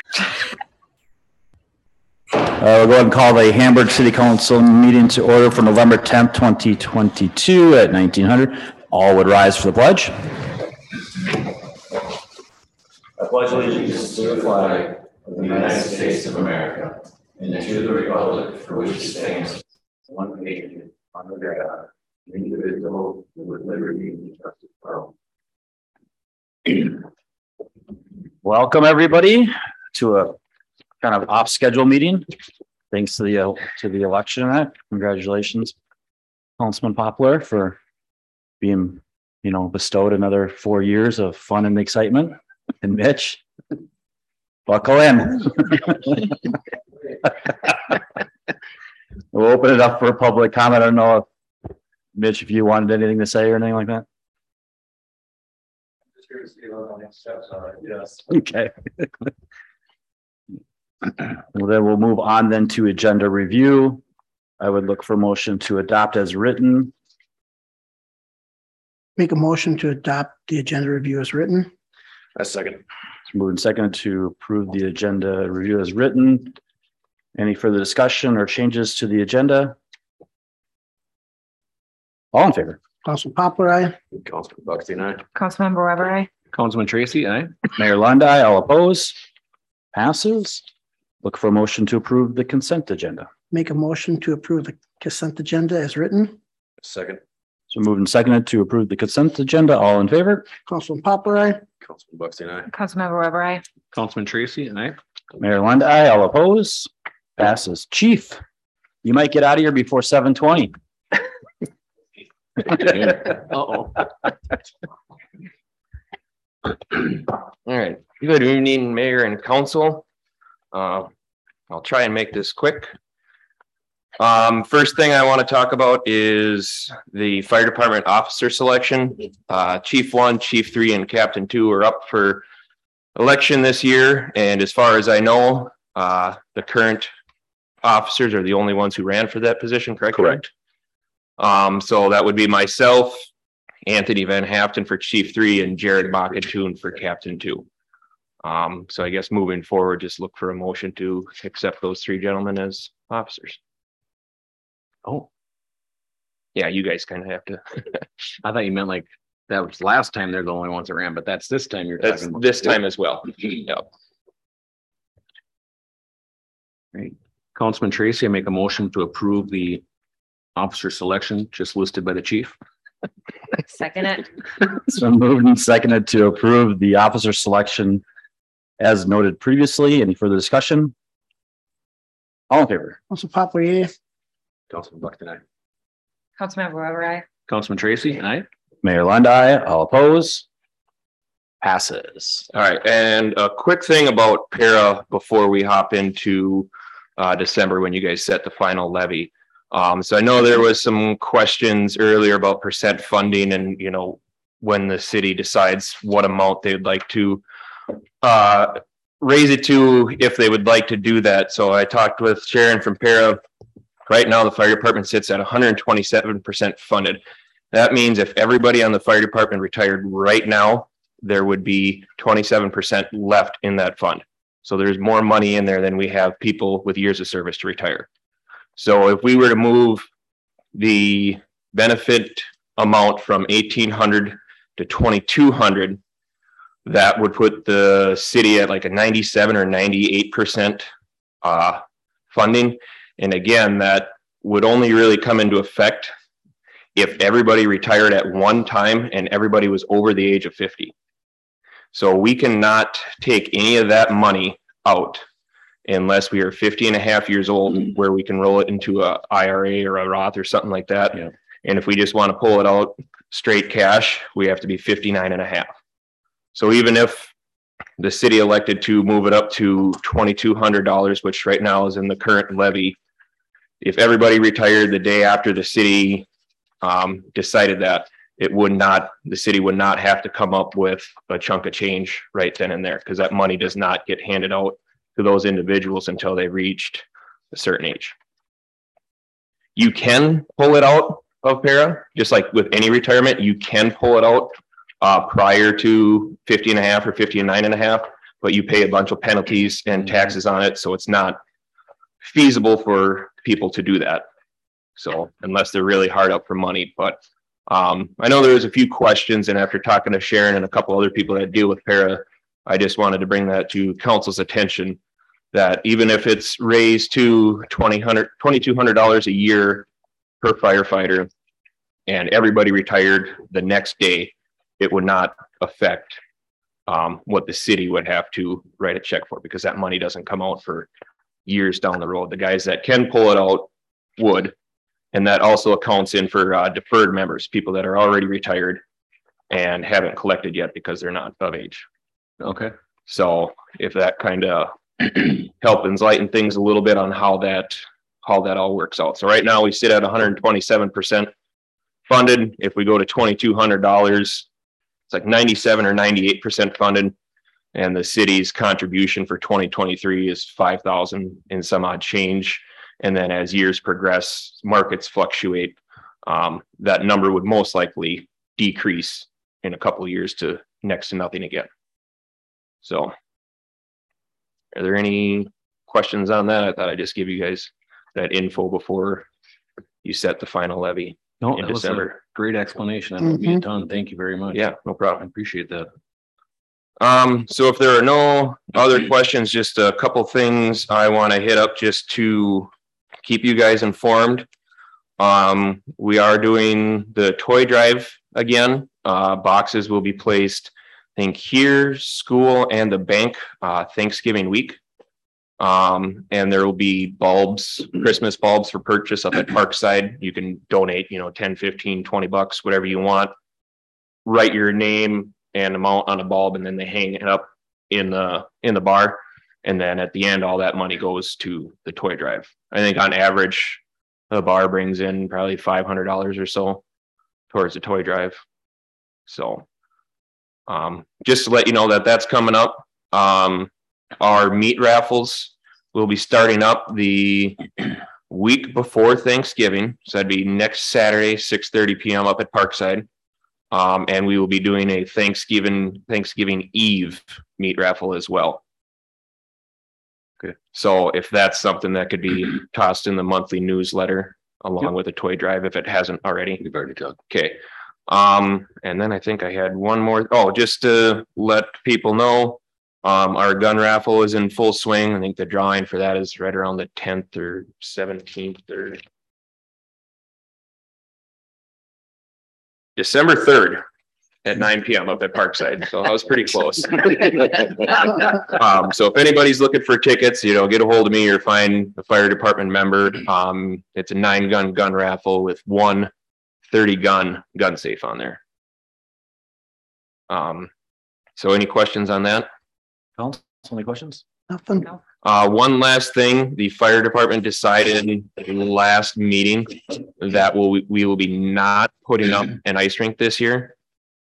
We'll go ahead and call the Hamburg City Council meeting to order for November 10th, 2022 at 1900. All would rise for the pledge. I pledge allegiance to the flag of the United States of America and to the republic for which it stands, one nation, under God, indivisible, with liberty and justice for all. Welcome everybody to a kind of off schedule meeting. Thanks to the election act. Congratulations, Councilman Poplar, for being, bestowed another 4 years of fun and excitement. And Mitch, buckle in. We'll open it up for public comment. I don't know if Mitch, if you wanted anything to say or anything like that. Yes. Okay. Well, then we'll move on then to agenda review. I would look for motion to adopt as written. Make a motion to adopt the agenda review as written. A second. It's moved and seconded to approve the agenda review as written. Any further discussion or changes to the agenda? All in favor? Councilman Poplar, aye. Councilman Buckstein, aye. Councilmember Weber, aye. Councilman Tracy, aye. Mayor Lund, aye. All opposed? Passes. Look for a motion to approve the consent agenda. Make a motion to approve the consent agenda as written. Second. So moved and seconded to approve the consent agenda. All in favor? Councilman Poplar, aye. Councilman Buckstein, aye. Councilmember Weber, aye. Councilman Tracy, aye. Mayor Lund, aye. All opposed? Passes. Chief, you might get out of here before 7:20. Uh-oh. All right. Good evening, Mayor and Council. I'll try and make this quick. First thing I want to talk about is the fire department officer selection. Chief 1, Chief 3, and Captain 2 are up for election this year. And as far as I know, the current officers are the only ones who ran for that position, correct? Correct. So that would be myself, Anthony Van Haften for Chief 3, and Jared Mockatoon for Captain 2. So I guess moving forward, just look for a motion to accept those 3 gentlemen as officers. Oh, yeah, you guys kind of have to. I thought you meant like that was last time they're the only ones that ran, but that's this time you're That's talking about. this time as well. Yep. Great. Councilman Tracy, I make a motion to approve the officer selection just listed by the chief. Second it. So moved and seconded to approve the officer selection as noted previously. Any further discussion? All in favor? Councilman Poplar, aye. Councilman Buckton, aye. Councilmember Weber, aye. Councilman Tracy, aye. Mayor Lund, aye. All opposed? Passes. All right, and a quick thing about para before we hop into December when you guys set the final levy. So I know there was some questions earlier about percent funding and, when the city decides what amount they'd like to raise it to, if they would like to do that. So I talked with Sharon from para. Right now, the fire department sits at 127% funded. That means if everybody on the fire department retired right now, there would be 27% left in that fund. So there's more money in there than we have people with years of service to retire. So if we were to move the benefit amount from 1,800 to 2,200, that would put the city at like a 97 or 98% funding. And again, that would only really come into effect if everybody retired at one time and everybody was over the age of 50. So we cannot take any of that money out unless we are 50 and a half years old, where we can roll it into a IRA or a Roth or something like that. Yeah. And if we just want to pull it out straight cash, we have to be 59 and a half. So even if the city elected to move it up to $2,200, which right now is in the current levy, if everybody retired the day after the city decided that, the city would not have to come up with a chunk of change right then and there, because that money does not get handed out to those individuals until they reached a certain age. You can pull it out of para, just like with any retirement, you can pull it out prior to 50 and a half or 59 and a half. but you pay a bunch of penalties and taxes on it, so it's not feasible for people to do that. So unless they're really hard up for money, but I know there was a few questions, and after talking to Sharon and a couple other people that deal with para, I just wanted to bring that to council's attention, that even if it's raised to $2,200 a year per firefighter and everybody retired the next day, it would not affect what the city would have to write a check for, because that money doesn't come out for years down the road. The guys that can pull it out would. And that also accounts in for deferred members, people that are already retired and haven't collected yet because they're not of age. Okay. So if that kind of help enlighten things a little bit on how that all works out. So right now we sit at 127% funded. If we go to $2,200, it's like 97 or 98% funded. And the city's contribution for 2023 is 5,000 and some odd change. And then as years progress, markets fluctuate, that number would most likely decrease in a couple of years to next to nothing again. So are there any questions on that? I thought I'd just give you guys that info before you set the final levy No, in that was a December. great explanation. That would be a ton. Thank you very much. Yeah, no I problem. appreciate that. So if there are no other questions, just a couple things I want to hit up just to keep you guys informed. We are doing the toy drive again. Boxes will be placed, I think, here, school, and the bank Thanksgiving week. And there will be bulbs, Christmas bulbs for purchase up at Parkside. You can donate, 10, 15, 20 bucks, whatever you want. Write your name and amount on a bulb, and then they hang it up in the bar. And then at the end, all that money goes to the toy drive. I think on average, the bar brings in probably $500 or so towards the toy drive. So just to let you know that that's coming up. Our meat raffles will be starting up the week before Thanksgiving. So that'd be next Saturday, 6:30 p.m. up at Parkside. And we will be doing a Thanksgiving Eve meat raffle as well. Okay. So if that's something that could be tossed in the monthly newsletter along with a toy drive, if it hasn't already. We've already talked. Okay. And then I think I had one more. Oh, just to let people know, our gun raffle is in full swing. I think the drawing for that is right around the 10th or 17th or December 3rd at 9 p.m. up at Parkside. So I was pretty close. So if anybody's looking for tickets, get a hold of me or find a fire department member. It's a 9-gun gun raffle with one 30-gun gun safe on there. So any questions on that? Council, any questions? Nothing. One last thing, the fire department decided in the last meeting that we will be not putting up an ice rink this year.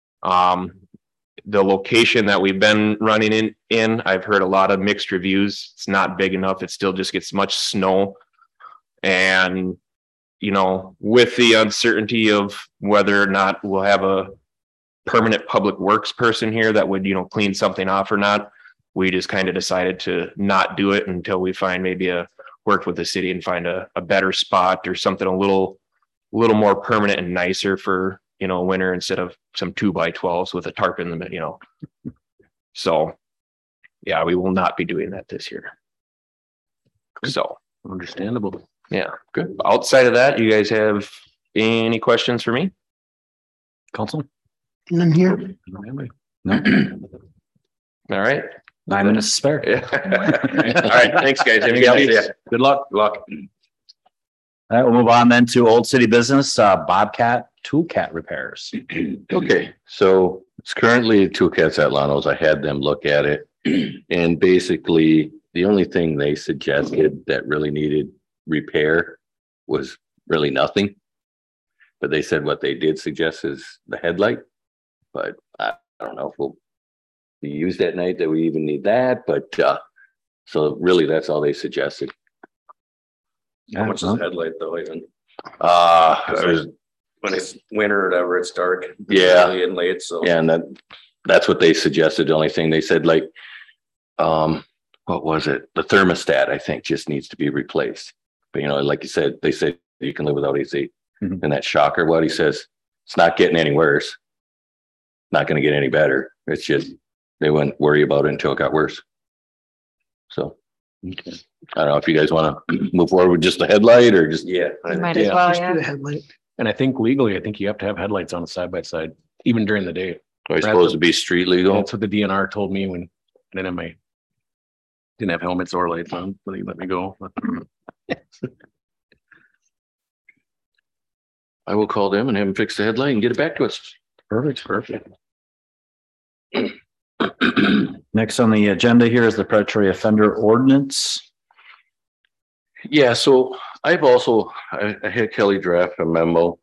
The location that we've been running in, I've heard a lot of mixed reviews. It's not big enough. It still just gets much snow. And, with the uncertainty of whether or not we'll have a permanent public works person here that would, clean something off or not, we just kind of decided to not do it until we find maybe work with the city and find a better spot or something a little more permanent and nicer for, winter instead of some 2x12s with a tarp in the, So yeah, we will not be doing that this year. So Understandable. yeah, good. Outside of that, you guys have any questions for me? Council? None here. No. All right. 9 minutes to spare. Yeah. All right. Thanks, guys. Have a good night. Yeah. Good luck. Good luck. All right, we'll move on then to Old City Business, Bobcat Toolcat repairs. Okay, so it's currently two cats at Lano's. I had them look at it. And basically, the only thing they suggested that really needed repair was really nothing. But they said what they did suggest is the headlight. But I don't know if we'll be used at night that we even need that. But so really, that's all they suggested. How much is the headlight though, even? It was, When it's winter or whatever, it's dark. Yeah. Early and late, so. yeah, and that's what they suggested. The only thing they said, like, what was it? The thermostat, I think, just needs to be replaced. But like you said, they say you can live without AC. Mhm. And that shocker, what he says, it's not getting any worse. Not going to get any better. It's just they wouldn't worry about it until it got worse. So Okay. I don't know if you guys want to move forward with just the headlight or just Yeah. Might as well, Just do the yeah. headlight. And I think legally, I think you have to have headlights on side by side, even during the day. Are supposed to be street legal? That's what the DNR told me when I didn't have helmets or lights on, but he let me go. I will call them and have them fix the headlight and get it back to us. Perfect. Next on the agenda here is the predatory offender ordinance. Yeah, so I had Kelly draft a memo.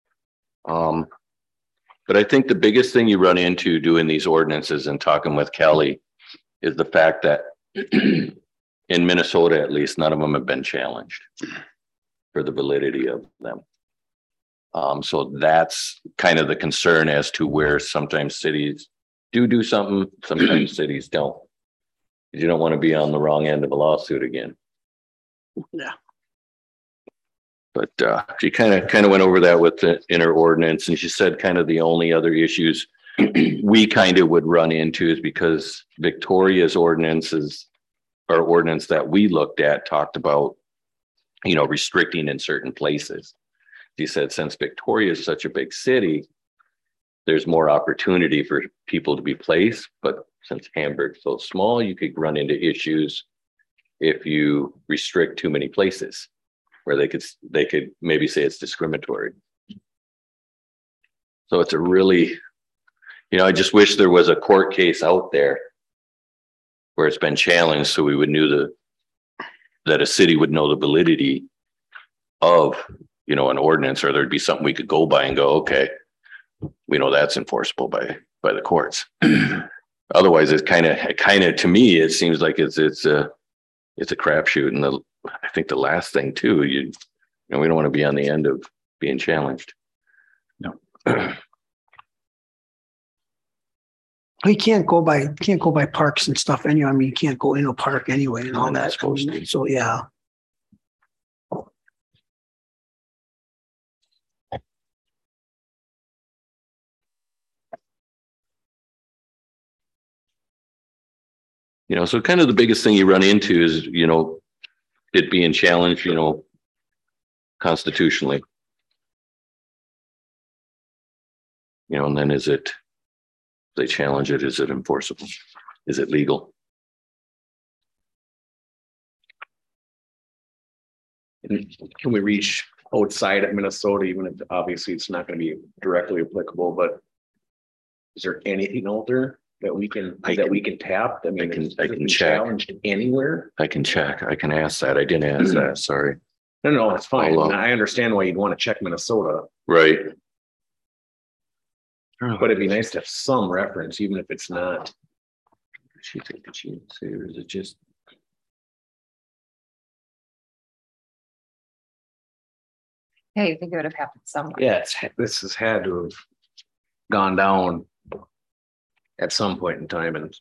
But I think the biggest thing you run into doing these ordinances and talking with Kelly is the fact that in Minnesota, at least, none of them have been challenged for the validity of them. So that's kind of the concern as to where sometimes cities do something, sometimes cities don't. You don't want to be on the wrong end of a lawsuit again. Yeah. But she kind of went over that with the inner ordinance, and she said kind of the only other issues we kind of would run into is because Victoria's ordinances or ordinance that we looked at talked about, restricting in certain places. She said since Victoria is such a big city, there's more opportunity for people to be placed. But since Hamburg's so small, you could run into issues if you restrict too many places where they could maybe say it's discriminatory. So it's a really, I just wish there was a court case out there where it's been challenged so we would that a city would know the validity of, an ordinance, or there'd be something we could go by and go, okay, we know that's enforceable by the courts. Otherwise, it's kind of to me, it seems like it's a crapshoot. And I think the last thing too, we don't want to be on the end of being challenged. No. You can't go by parks and stuff anyway. I mean, you can't go in a park anyway and all that. So, yeah. So kind of the biggest thing you run into is, it being challenged, constitutionally. And then they challenge it, is it enforceable? Is it legal? And can we reach outside of Minnesota, even if obviously it's not going to be directly applicable, but is there anything out there that we can tap? I mean, I can check. Challenged anywhere? I can check. I can ask that. I didn't ask that. Sorry. No, it's fine. I understand why you'd want to check Minnesota. Right. But it'd be nice to have some reference, even if it's not. She take the chance here. Is it just? Yeah, you think it would have happened somewhere. Yeah, this has had to have gone down at some point in time, and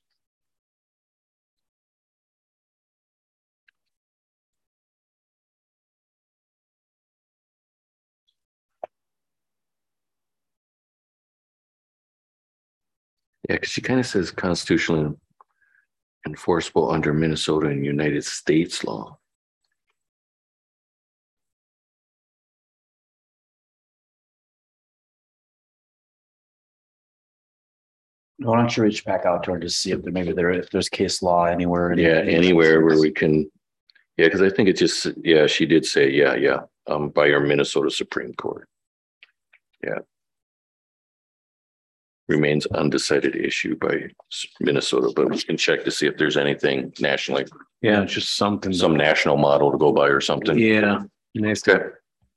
Yeah, because she kind of says constitutionally enforceable under Minnesota and United States law. Why don't you reach back out to her to see if if there's case law anywhere? Yeah, anywhere where we can. Yeah, because I think it just, she did say, by our Minnesota Supreme Court. Yeah. Remains undecided issue by Minnesota, but we can check to see if there's anything nationally. yeah, it's just something. Some national model to go by or something. Yeah, nice. Okay.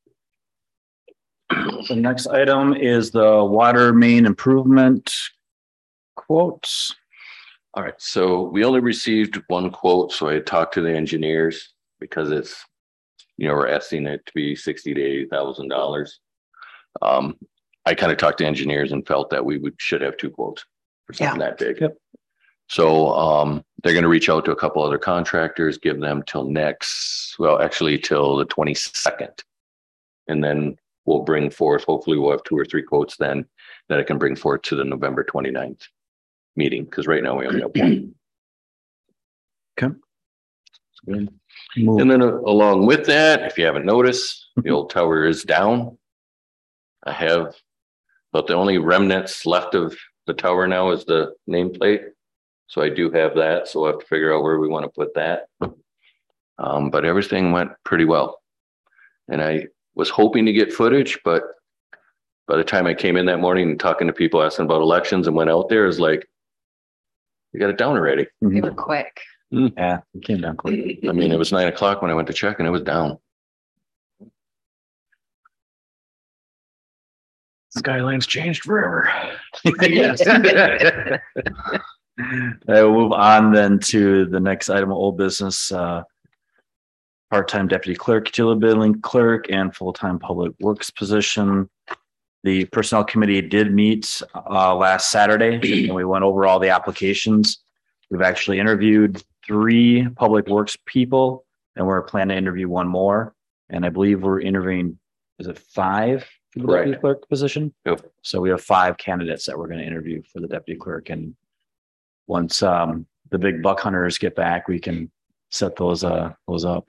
The next item is the water main improvement quotes. All right, so we only received one quote, so I talked to the engineers because it's, we're estimating it to be $60,000 to $80,000. I kind of talked to engineers and felt that we should have two quotes for something that big. Yep. So they're going to reach out to a couple other contractors, give them till actually till the 22nd. And then we'll bring forth, hopefully we'll have 2 or 3 quotes then that I can bring forth to the November 29th meeting, because right now we only have one. And then along with that, if you haven't noticed, the old tower is down. I have, but the only remnants left of the tower now is the nameplate. So I do have that. So we'll have to figure out where we want to put that. But everything went pretty well. And I was hoping to get footage, but by the time I came in that morning and talking to people asking about elections and went out there, is like, you got it down already. They were quick. Yeah, it came down quick. I mean, it was 9 o'clock when I went to check and it was down. Skyline's changed forever. Yes. We'll move on then to the next item of old business. Part-time deputy clerk, utility billing clerk, and full-time public works position. The personnel committee did meet last Saturday and we went over all the applications. We've actually interviewed 3 public works people and we're planning to interview 1 more. And I believe we're interviewing, is it 5 for the deputy clerk position? Yep. So we have 5 candidates that we're going to interview for the deputy clerk. And once the big buck hunters get back, we can set those up.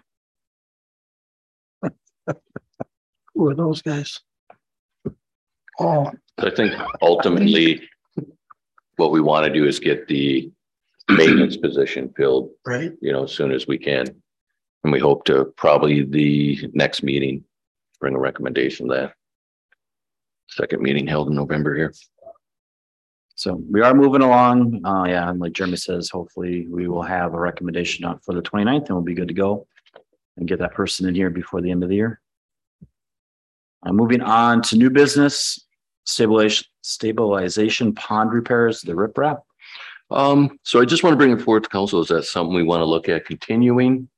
Who are those guys? Oh, I think ultimately what we want to do is get the maintenance position filled, right. as soon as we can. And we hope to probably the next meeting, bring a recommendation that second meeting held in November here. So we are moving along. Yeah, and like Jeremy says, hopefully we will have a recommendation out for the 29th and we'll be good to go and get that person in here before the end of the year. Moving on to new business, stabilization pond repairs, the riprap. So I just want to bring it forward to council. Is that something we want to look at continuing?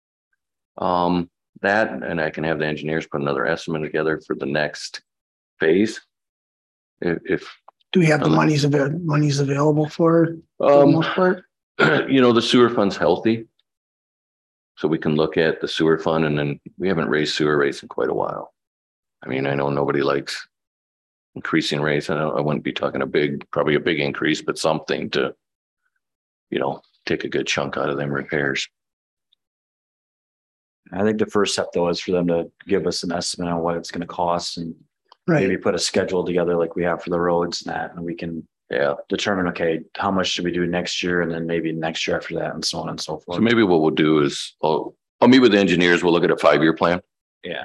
That, and I can have the engineers put another estimate together for the next phase. If Do we have the monies available for it? For the most part? The sewer fund's healthy. So we can look at the sewer fund, and then we haven't raised sewer rates in quite a while. I mean, I know nobody likes increasing rates. I wouldn't be talking probably a big increase, but something to, take a good chunk out of them repairs. I think the first step though is for them to give us an estimate on what it's going to cost and Right. maybe put a schedule together like we have for the roads and that, and we can determine, okay, how much should we do next year? And then maybe next year after that and so on and so forth. So maybe what we'll do is I'll meet with the engineers. We'll look at a 5-year plan. Yeah.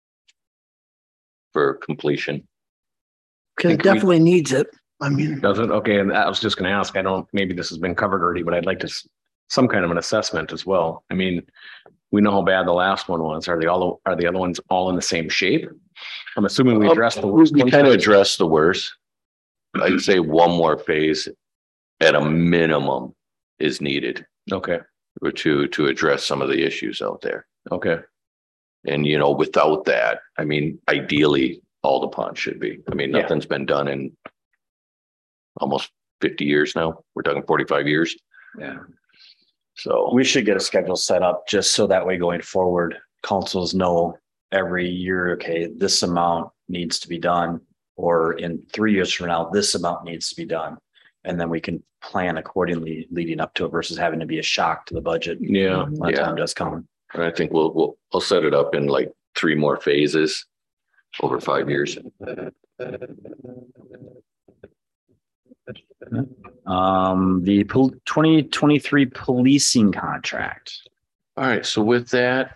For completion. Because it definitely needs it. I mean, Does it? Okay, and I was just gonna ask, maybe this has been covered already, but I'd like to, some kind of an assessment as well. I mean, we know how bad the last one was. Are the other ones all in the same shape? I'm assuming we addressed the worst. We kind of addressed the worst. I'd say one more phase at a minimum is needed. Okay, Or to address some of the issues out there. okay. And, without that, I mean, ideally, all the ponds should be. I mean, nothing's been done in almost 50 years now. We're talking 45 years. Yeah. So We should get a schedule set up just so that way going forward, councils know every year, okay, this amount needs to be done. Or in 3 years from now, this amount needs to be done. And then we can plan accordingly leading up to it versus having to be a shock to the budget. Yeah. When time does come. I think I'll set it up in like 3 more phases over 5 years. The 2023 policing contract. All right. So with that,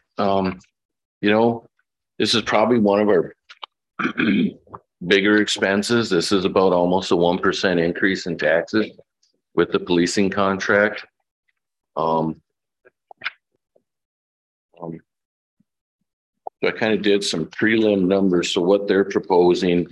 this is probably one of our bigger expenses. This is about almost a 1% increase in taxes with the policing contract. So I kind of did some prelim numbers. So what they're proposing,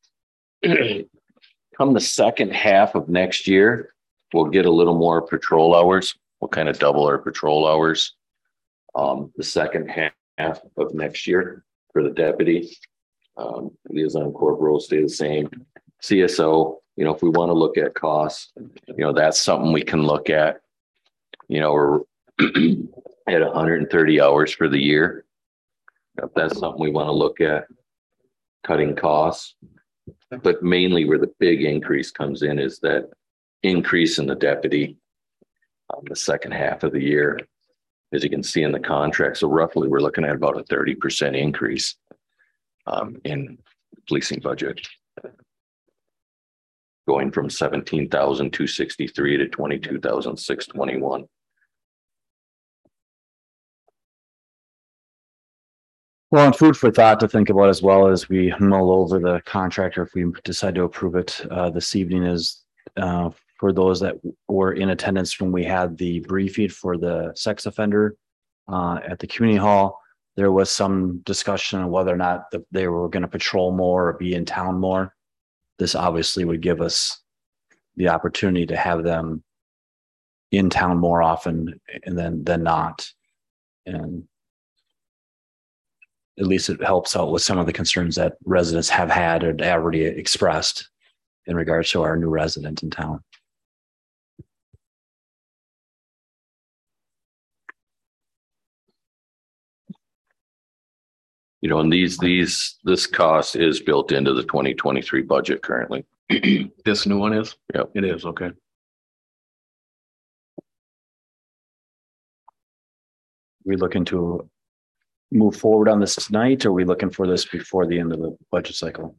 come the second half of next year, we'll get a little more patrol hours. We'll kind of double our patrol hours. The second half of next year for the deputy, liaison corporal stay the same. CSO You know, if we want to look at costs, you know, that's something we can look at. You know, we're at 130 hours for the year. If that's something we want to look at, cutting costs. But mainly where the big increase comes in is that increase in the deputy on the second half of the year, as you can see in the contract. So roughly, we're looking at about a 30% increase in policing budget, going from 17,263 to 22,621. Well, and food for thought to think about as well as we mull over the contract, or if we decide to approve it this evening, is for those that were in attendance when we had the briefing for the sex offender at the community hall. There was some discussion on whether or not they were going to patrol more or be in town more. This obviously would give us the opportunity to have them in town more often and than not. And at least it helps out with some of the concerns that residents have had or already expressed in regards to our new resident in town. You know, and this cost is built into the 2023 budget currently. This new one is? Yep. It is, okay. We looking to move forward on this tonight, or are we looking for this before the end of the budget cycle?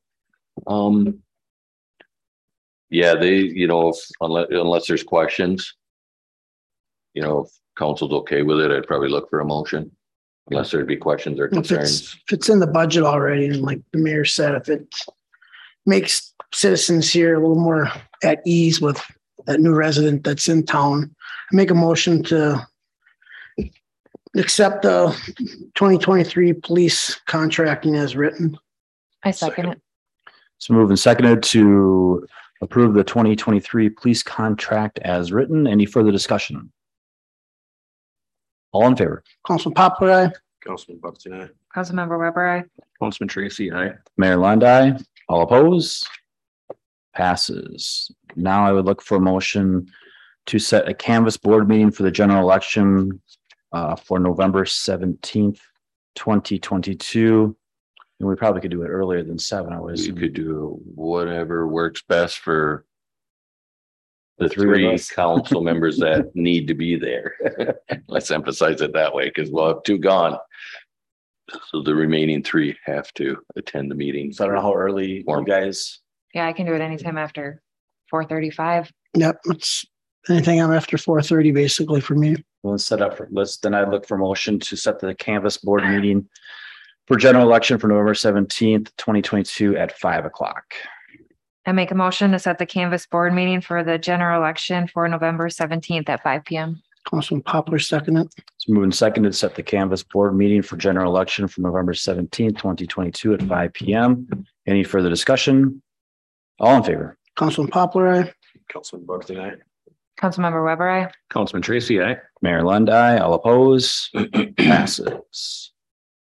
Yeah, you know, unless there's questions, you know, if council's okay with it, I'd probably look for a motion. Unless there'd be questions or concerns. If it's in the budget already, and like the mayor said, if it makes citizens here a little more at ease with that new resident that's in town, I make a motion to accept the 2023 police contracting as written. I second it. So moved and seconded to approve the 2023 police contract as written. Any further discussion? All in favor? Councilman Poplar, aye. Councilman Buxton, aye. Councilmember Weber, aye. Councilman Tracy, aye. Mayor Lundi, all opposed? Passes. Now I would look for a motion to set a canvas board meeting for the general election for November 17th, 2022. And we probably could do it earlier than 7 hours. You could do whatever works best for the The three of three us. council members that need to be there. Let's emphasize it that way, because we'll have 2 gone. So the remaining 3 have to attend the meeting. So I don't know how early you guys. Yeah, I can do it anytime after 4:35. Yep, it's anything I'm after 4:30 basically for me. Let's set up for, then I look for motion to set the canvas board meeting for general election for November 17th, 2022 at 5 o'clock. I make a motion to set the canvas board meeting for the general election for November 17th at 5 p.m. Councilman Poplar, second it. It's moved and seconded to set the canvas board meeting for general election for November 17th, 2022 at 5 p.m. Any further discussion? All in favor? Councilman Poplar, aye. Councilman Buxton, aye. Councilmember Weber, aye. Councilman Tracy, aye. Mayor Lundi, all opposed? Passes.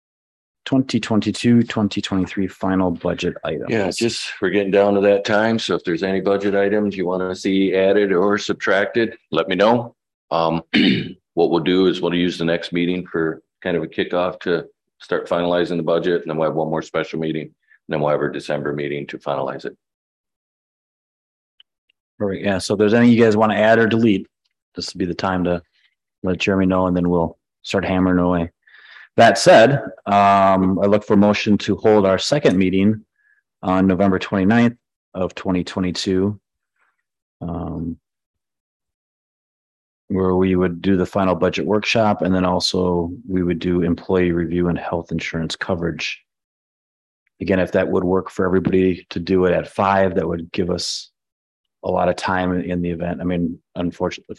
2022-2023 final budget items. Yeah, just we're getting down to that time. So if there's any budget items you want to see added or subtracted, let me know. What we'll do is we'll use the next meeting for kind of a kickoff to start finalizing the budget. And then we'll have one more special meeting. And then we'll have our December meeting to finalize it. Perfect. Yeah. So if there's any you guys want to add or delete, this would be the time to let Jeremy know, and then we'll start hammering away. That said, I look for a motion to hold our second meeting on November 29th of 2022. Where we would do the final budget workshop, and then also we would do employee review and health insurance coverage. Again, if that would work for everybody to do it at 5, that would give us a lot of time in the event. I mean, unfortunately,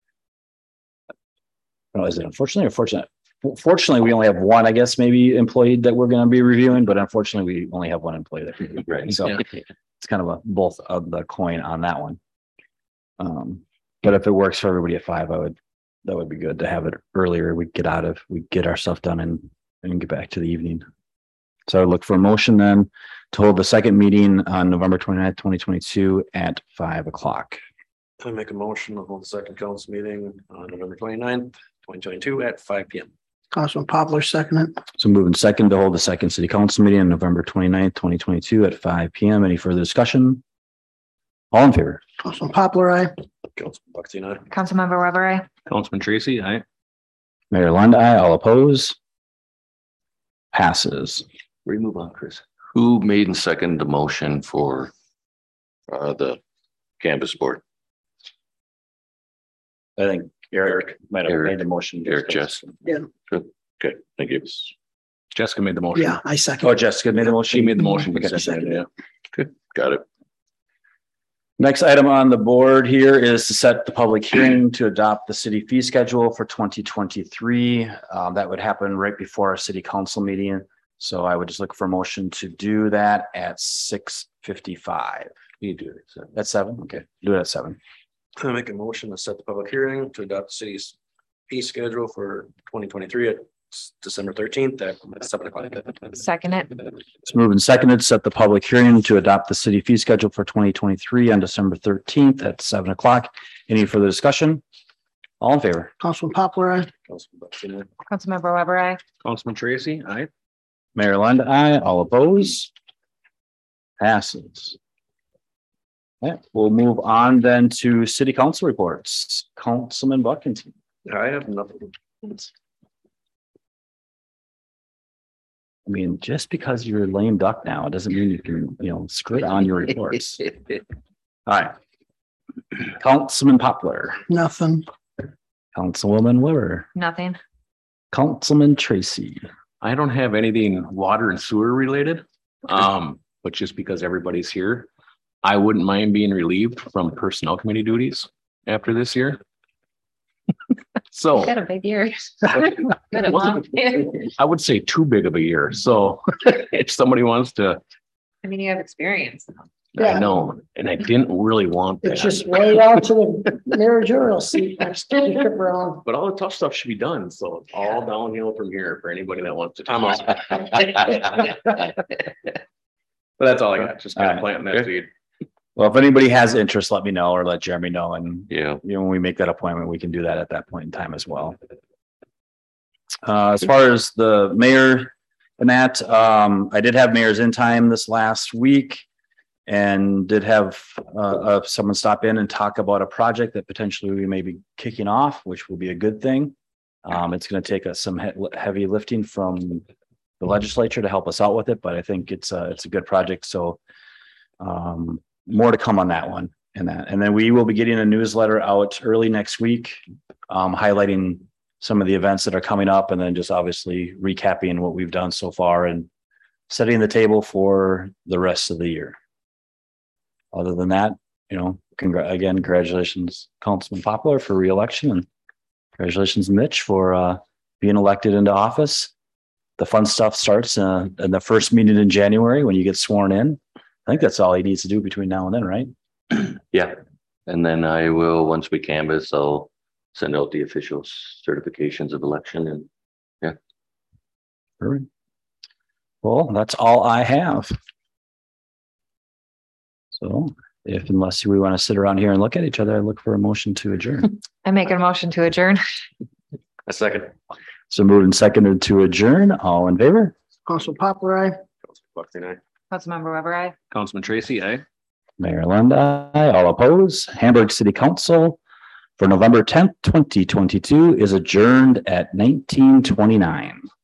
no, is it unfortunately or fortunate? Fortunately, we only have one, I guess, maybe employee that we're going to be reviewing, but unfortunately, we only have one employee that we Right. So it's kind of a both of the coin on that one. But if it works for everybody at 5, that would be good to have it earlier. We get our stuff done and get back to the evening. So I would look for a motion then to hold the second meeting on November 29th, 2022 at 5:00. I make a motion to hold the second council meeting on November 29th, 2022 at 5 p.m. Councilman Poplar, second it. So moving second to hold the second city council meeting on November 29th, 2022 at 5 p.m. Any further discussion? All in favor? Councilman Poplar, aye. Councilman Buckstein, aye. Councilmember Weber, aye. Councilman Tracy, aye. Mayor Lund, aye. All oppose? Passes. Where you move on, Chris? Who made and seconded the motion for the canvas board? I think Eric might have made the motion. Eric Jess. Yeah. Good. Okay, thank you. Jessica made the motion. Yeah, I second. Oh, Jessica made the motion. She made the motion. Okay. Yeah. Good, got it. Next item on the board here is to set the public hearing to adopt the city fee schedule for 2023. That would happen right before our city council meeting. So I would just look for a motion to do that at 6:55. You do it. So. At 7? Okay, do it at 7. I make a motion to set the public hearing to adopt the city's fee schedule for 2023 at December 13th at 7:00. Second it. It's moved and seconded, set the public hearing to adopt the city fee schedule for 2023 on December 13th at 7:00. Any further discussion? All in favor? Councilman Poplar, aye. Councilman Buckstein, aye. Councilmember Weber, aye. Councilman Tracy, aye. Mayor Lund, aye. All oppose? Passes. Yeah, we'll move on then to city council reports. Councilman Buckington. I have nothing. I mean, just because you're a lame duck now, it doesn't mean you can, skirt on your reports. All right. Councilman Poplar, Nothing. Councilwoman Weber, Nothing. Councilman Tracy. I don't have anything water and sewer related. But just because everybody's here, I wouldn't mind being relieved from personnel committee duties after this year. So Got a big year. Been a long year. I would say too big of a year. So if somebody wants to, I mean, you have experience. Yeah. I know, and I didn't really want It's that. just right out to the managerial seat next to Jacob Brown. But all the tough stuff should be done. So it's all downhill from here for anybody that wants to. But that's all I got. Just kind of planting that seed. Well, if anybody has interest, let me know or let Jeremy know. And, Yeah. when we make that appointment, we can do that at that point in time as well. As far as the mayor and that, I did have mayors in time this last week and did have someone stop in and talk about a project that potentially we may be kicking off, which will be a good thing. It's going to take us some heavy lifting from the legislature to help us out with it, but I think it's a good project. So more to come on that one and then we will be getting a newsletter out early next week, highlighting some of the events that are coming up and then just obviously recapping what we've done so far and setting the table for the rest of the year. Other than that, congratulations, Councilman Poplar, for re-election, and congratulations, Mitch, for being elected into office. The fun stuff starts in the first meeting in January when you get sworn in. I think that's all he needs to do between now and then, right? Yeah. And then I will, once we canvass, I'll send out the official certifications of election and Perfect. Well, that's all I have. So unless we want to sit around here and look at each other, I look for a motion to adjourn. I make a motion to adjourn. A second. So moved and seconded to adjourn. All in favor? Councilman Poplar, aye. Councilman Buckstein, aye. Councilmember Weber, aye. Councilman Tracy, aye. Mayor Lund, aye. All opposed. Hamburg City Council for November 10th, 2022 is adjourned at 19:29.